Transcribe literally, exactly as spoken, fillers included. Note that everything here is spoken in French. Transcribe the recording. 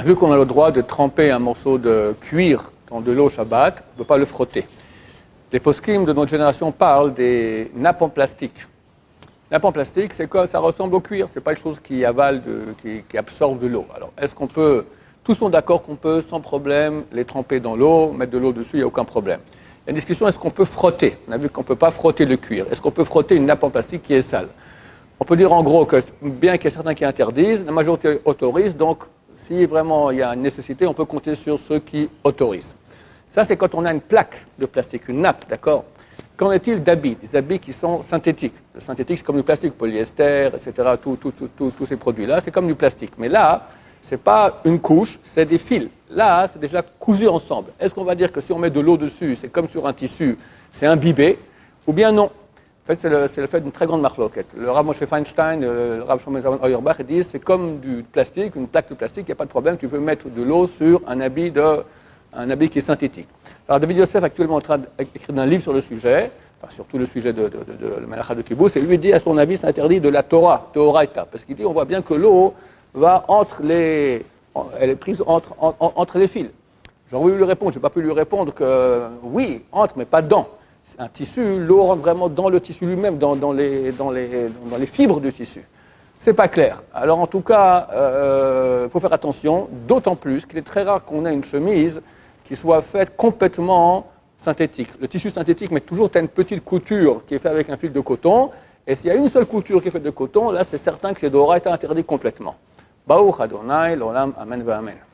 vu qu'on a le droit de tremper un morceau de cuir dans de l'eau Shabbat, on ne peut pas le frotter. Les poskim de notre génération parlent des nappes en plastique. Nappes en plastique, c'est quoi? Ça ressemble au cuir, ce n'est pas une chose qui avale, de, qui, qui absorbe de l'eau. Alors, est-ce qu'on peut, tous sont d'accord qu'on peut sans problème les tremper dans l'eau, mettre de l'eau dessus, il n'y a aucun problème. Il y a une discussion, est-ce qu'on peut frotter? On a vu qu'on ne peut pas frotter le cuir. Est-ce qu'on peut frotter une nappe en plastique qui est sale? On peut dire en gros que bien qu'il y ait certains qui interdisent, la majorité autorise, donc si vraiment il y a une nécessité, on peut compter sur ceux qui autorisent. Ça, c'est quand on a une plaque de plastique, une nappe, d'accord? Qu'en est-il d'habits? Des habits qui sont synthétiques. Le synthétique, c'est comme du plastique, polyester, et cetera. Tous tout, tout, tout, tout ces produits-là, c'est comme du plastique. Mais là, ce n'est pas une couche, c'est des fils. Là, c'est déjà cousu ensemble. Est-ce qu'on va dire que si on met de l'eau dessus, c'est comme sur un tissu, c'est imbibé? Ou bien non? En fait, c'est le, le fait d'une très grande marloquette. Le Rav Moshe Feinstein, le Rav Shlomo Zalman Auerbach, ils disent c'est comme du plastique, une plaque de plastique, il n'y a pas de problème, tu peux mettre de l'eau sur un habit de... un habit qui est synthétique. Alors David Yosef est actuellement en train d'écrire un livre sur le sujet, enfin surtout le sujet de, de, de, de, de Malacha de Kibbutz, et lui dit à son avis c'est interdit de la Torah, Toraita, parce qu'il dit on voit bien que l'eau va entre les, elle est prise entre, en, entre les fils. J'aurais voulu lui répondre, je n'ai pas pu lui répondre que oui, entre, mais pas dans. C'est un tissu, l'eau rentre vraiment dans le tissu lui-même, dans, dans, les, dans, les, dans les fibres du tissu. C'est pas clair. Alors en tout cas, il euh, faut faire attention, d'autant plus qu'il est très rare qu'on ait une chemise qui soit faite complètement synthétique. Le tissu synthétique, mais toujours, tu as une petite couture qui est faite avec un fil de coton, et s'il y a une seule couture qui est faite de coton, là, c'est certain que les Dora est interdit complètement. Baruch Adonai, l'olam, amen, va amen.